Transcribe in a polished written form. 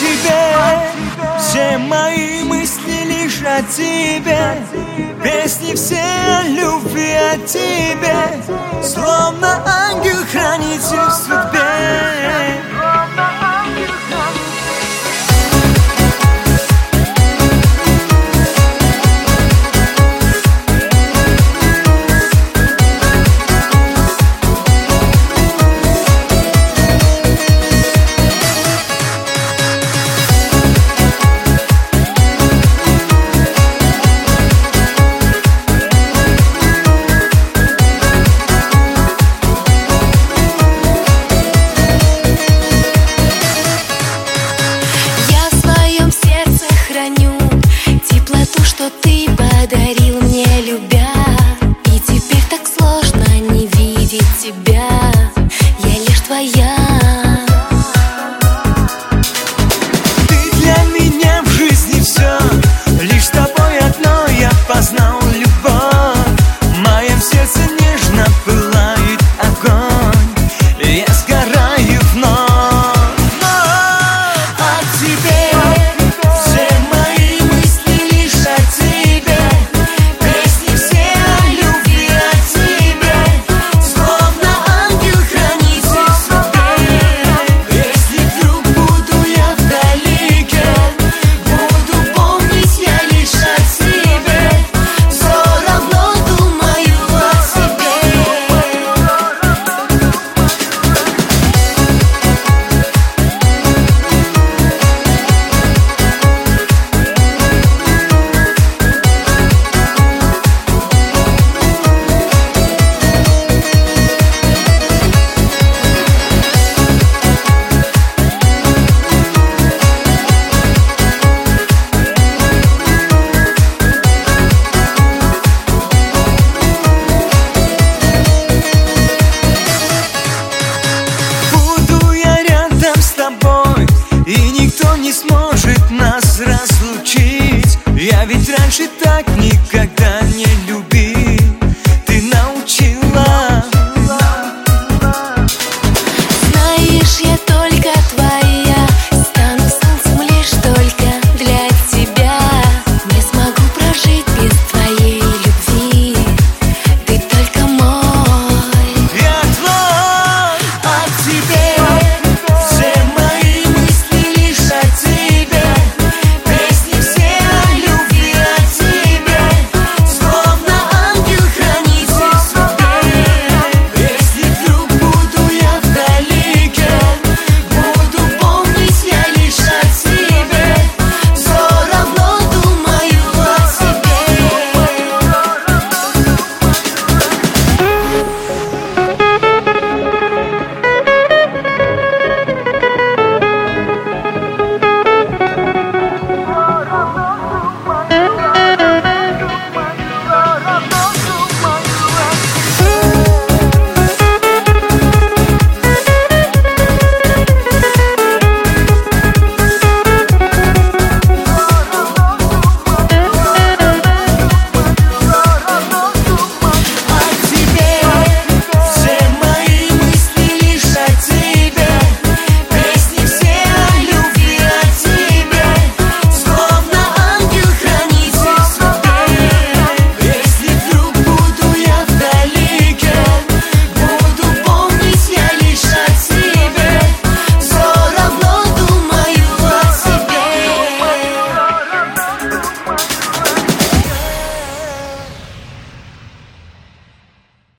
тебе, все мои мысли лишь о тебе, песни все о любви о тебе, словно ангел-хранитель в судьбе. Что ты подарил мне, любя, и теперь так сложно не видеть тебя. Я лишь твоя. Ты для меня в жизни все, лишь с тобой одно я познал любовь. В моем сердце нежно пылает огонь, я сгораю вновь. Не сможет нас разлучить. Я ведь раньше так никогда